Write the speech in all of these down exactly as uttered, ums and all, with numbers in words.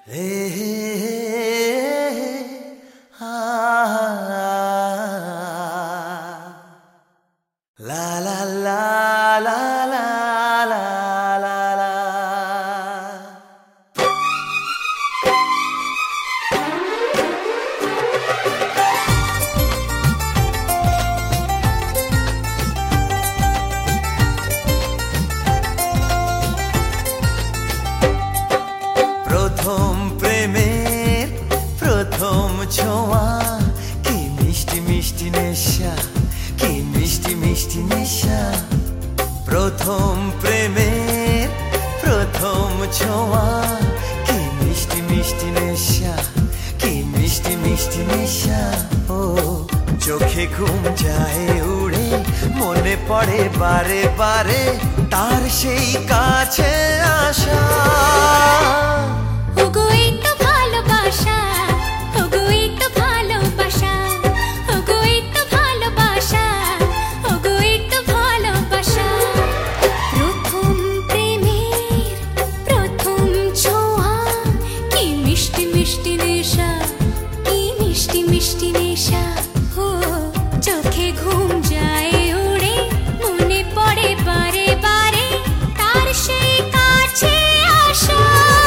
La la la la la la la la. প্রথম প্রেমের প্রথম ছোঁয়া কি মিষ্টি মিষ্টি নেশা কি মিষ্টি মিষ্টি নেশা প্রথম প্রেমের প্রথম ছোঁয়া কি মিষ্টি মিষ্টি নেশা কি মিষ্টি মিষ্টি নেশা ও চোখে ঘুম যায় উড়ে মনে পড়ে বারে বারে তার সেই কাছে আসা ওগো এই তো ভালোবাসা ওগো এই তো ভালোবাসা ওগো এই তো ভালোবাসা ওগো এই তো ভালোবাসা প্রথম প্রেমের প্রথম ছোঁয়া কি মিষ্টি মিষ্টি নেশা কি মিষ্টি মিষ্টি নেশা ও চোখে ঘুম যায় উড়ে মনে পড়ে বারে বারে তার সেই কাছে আসা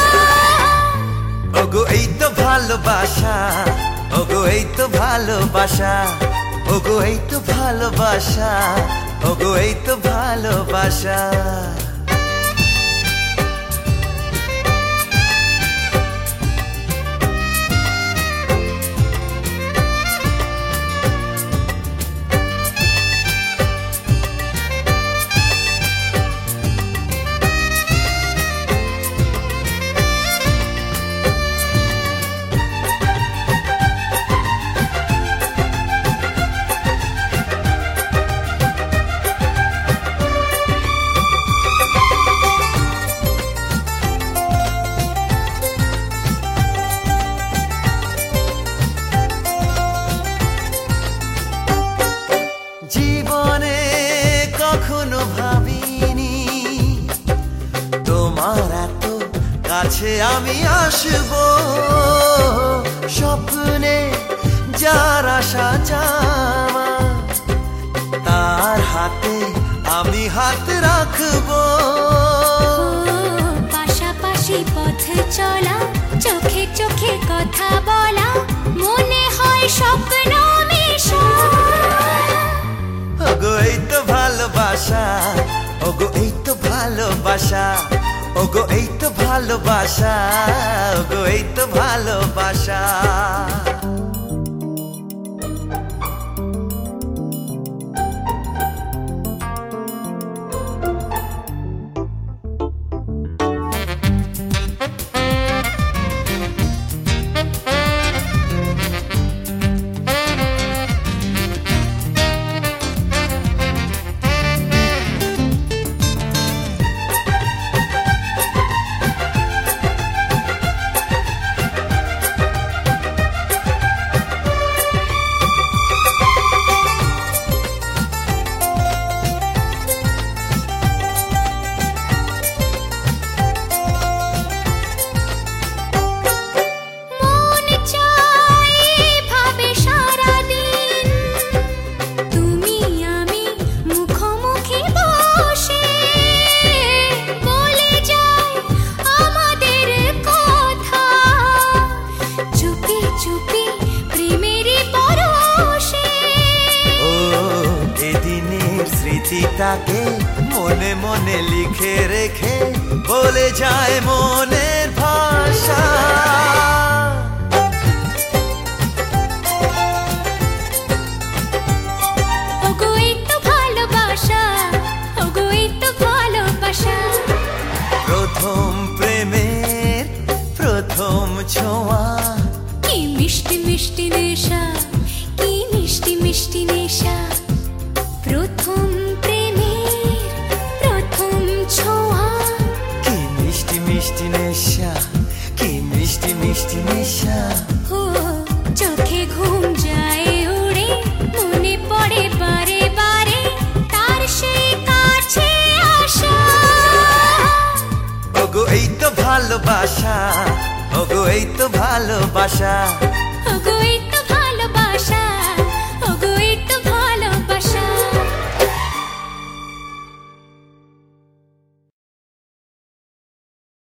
ওগো এই তো ভালোবাসা ওগো এই তো ভালোবাসা ওগো এই তো ভালোবাসা ওগো এই তো ভালোবাসা জীবনে কখনো ভাবিনি তোমার এত কাছে আমি আসবো স্বপ্নে যার আশা জামা তার হাতে আমি হাত রাখবো পাশাপাশি পথে চলা চোখে চোখে কথা বলা মনে হয় স্বপ্ন মেশা ওগো এই তো ভালোবাসা ওগো এই তো ভালোবাসা ওগো এই তো ভালোবাসা ওগো এই তো ভালোবাসা স্মৃতিটাকে মনে মনে লিখে রেখে বলে যায় মনের ভাষা ওগো এই তো ভালোবাসা ওগো এই তো ভালোবাসা প্রথম প্রেমের প্রথম ছোঁয়া কি মিষ্টি মিষ্টি নেশা কি মিষ্টি মিষ্টি নেশা প্রথম প্রেমের প্রথম ছোঁয়া কি মিষ্টি মিষ্টি নেশা কি মিষ্টি মিষ্টি নেশা ও চোখে ঘুম যায় উড়ে মনে পড়ে বারে বারে তার সেই কাছে আসা ওগো এই তো ভালোবাসা ওগো এই তো ভালোবাসা ওগো